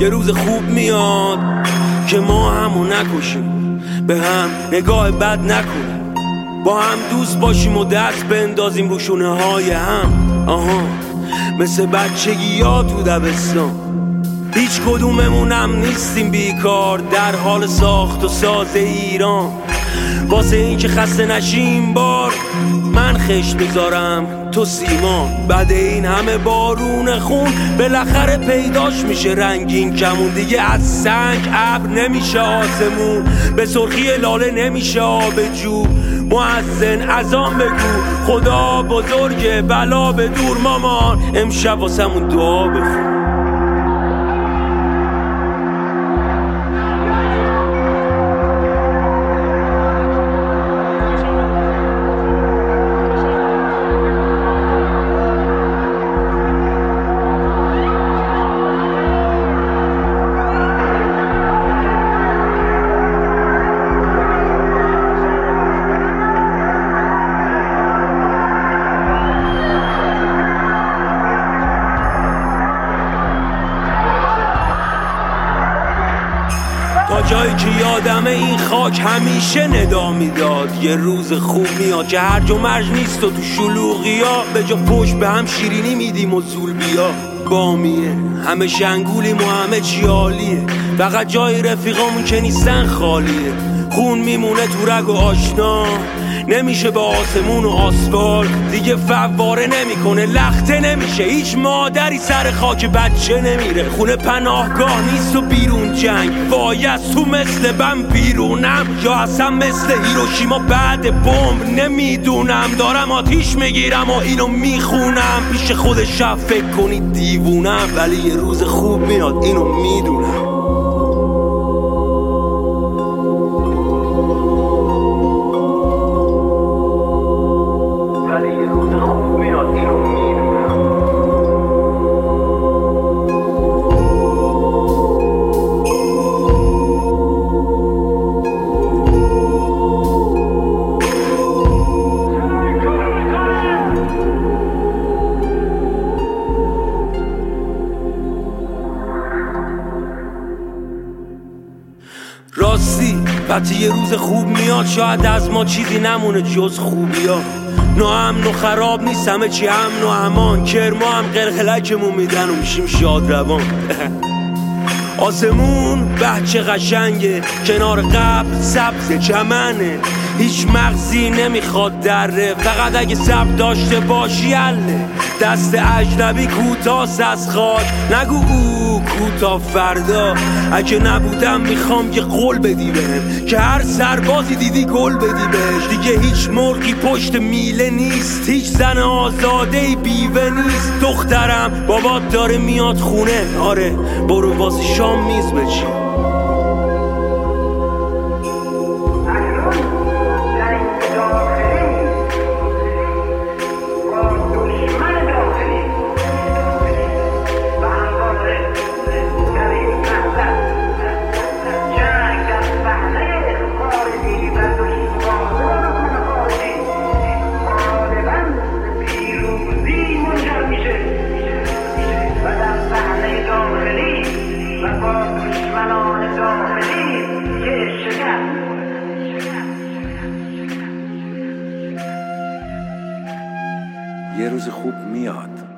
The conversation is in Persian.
یه روز خوب میاد که ما همو نکشیم، به هم نگاه بد نکنیم، با هم دوست باشیم و دست بندازیم رو شونه های هم. مثل بچگی ها تو دبستان، هیچ کدوممونم نیستیم بیکار در حال ساخت و ساز ایران. واسه این که خسته نشیم بار من خشت میذارم تو سیمان. بعد این همه بارون خون بالاخره پیداش میشه رنگین کمون. دیگه از سنگ ابر نمیشه آسمون، به سرخی لاله نمیشه آب جو. مؤذن اذان بگو خدا بزرگه بلا به دور مامان، امشب واسمون دعا بخون. تا جایی که یادمه این خاک همیشه ندا میداد یه روز خوب میاد که هرج و مرج نیست و تو شلوغیا به جا پشت به هم شیرینی میدیم و زول بیا. بامیه همه شنگولیم و همه چی عالیه، فقط جای رفیقامون که نیستن خالیه. خون میمونه تو رگ و آشنا، نمیشه با آسمون و آسفالت دیگه فواره نمیکنه، لخته نمیشه، هیچ مادری سر خاک بچه نمیره. خونه پناهگاه نیست و بیرون جنگ، وای از تو مثل بم بیرونم یا اصلا مثل هیروشیما بعد بمب نمیدونم. دارم آتیش میگیرم و اینو میخونم، پیش خود شب فکر کنید دیوونم، ولی یه روز خوب میاد اینو میدونم. راستی وقتی یه روز خوب میاد شاید از ما چیزی نمونه جز خوبیا. ناامن و خراب نیست، همه چی امن و امان، کرما هم قلقلکمون میدن و میشیم شاد روان. آسمون بچه قشنگه، کنار قبل سبز چمنه، هیچ مغزی نمیخواد دره، فقط اگه صبر داشته باشی حله. دست اجنبی کوتاست از خاک، نگو او کوتا فردا. اگه نبودم میخوام یه قول بدی بهم که هر سربازی دیدی گل بدی بهش. دیگه هیچ مرغی پشت میله نیست، هیچ زن آزاده‌ای بیوه نیست. دخترم بابات داره میاد خونه، آره برو واسه شام میز بچین. یه روز خوب میاد.